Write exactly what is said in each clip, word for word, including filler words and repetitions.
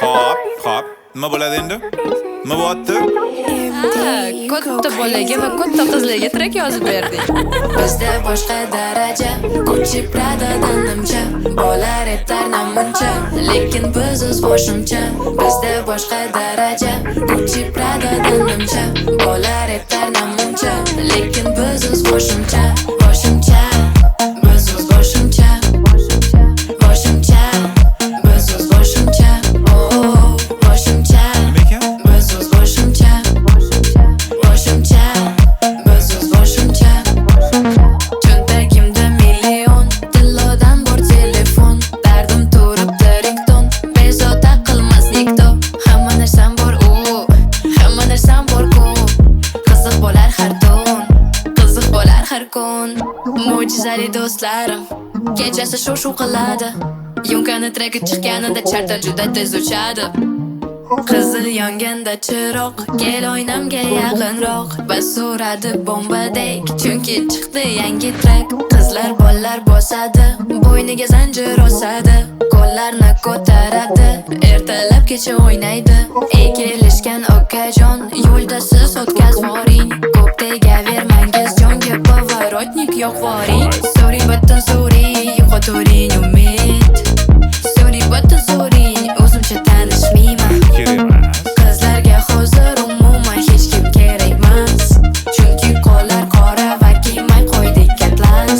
Hop, hop. Nima bo'ladi endi? Nima bo'lyapti? Ha, katta bolaga va katta qizlarga track yozib berdik. Bizda boshqa daraja, Gucci Pradadan nimcha, bo'lar etar namuncha, lekin biz o'z boshimcha. Bizda boshqa daraja, Gucci Pradadan nimcha, bo'lar etar namuncha, lekin biz o'z boshimcha, boshimcha, biz o'z boshimcha, boshimcha, biz o'z boshimcha, oh, boshimcha, biz o'z boshimcha, boshimcha, biz o'z boshimcha. Cho'ntagimda million, tillodan bor telefon, dardim turibdi rington, bezovta qilmas nikto. Hamma narsam bor u, hamma narsam bor ku, qiziq bo'lar har tun, qiziq bo'lar har kun. Mo'jizali do'stlarim kechasi shuv-shuv qiladi, Yumkani treki chiqqanida charta juda tez uchadi. Qizil yonganda chiroq, kel oynamga yaqinroq, bas uradi bombadek, chunki chiqdi yangi track. Qizlar bollar bosadi, bo'yniga zanjir osadi, qo'llarni ko'taradi, ertalab kecha o'ynaydi. Ey kelishgan okajon, yo'lda siz o'tkazvoring, ko'p tegavermangiz jonga, поворотник yo'q voring. Sorry button sorry, yo'qoturing umid, sorry button sorry, o'zimcha tanishmayman. Qizlarga hozir umuman hech kim kerak emas, chunki qo'llar qora va kiymay qo'ydik atlas.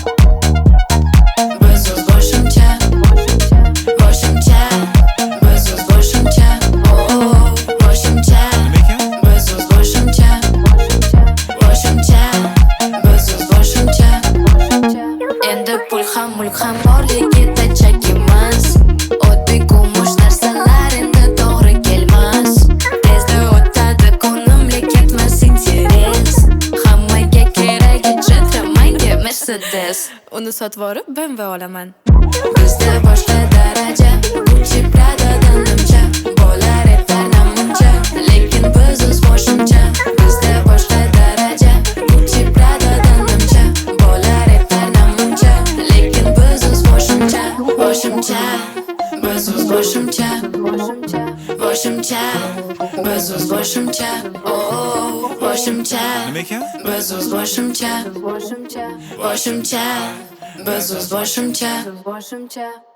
Biz o'z boshimcha, boshimcha, biz o'z boshimcha, oh, boshimcha, biz o'z boshimcha, boshimcha, biz o'z boshimcha. Endi pul ham mulk ham borligida chak emas, oddiy kumush narsalar endi to'g'ri kelmas. Tezda o'tadi kunimga ketmas interes, hammaga keragi Jetta, menga Mercedes. Uni sotvorib B M W olaman. Bizda boshqa daraja, Gucci Pradadan nimcha, bo'lar etar namuncha, lekin biz o'z boshimcha. Bizda boshqa daraja, Gucci Pradadan nimcha, bo'lar etar namuncha, lekin biz o'z boshimcha, boshimcha, biz o'z boshimcha, boshimcha, biz o'z boshimcha, oh, boshimcha, Nima ekan? biz o'z boshimcha, boshimcha, biz o'z boshimcha.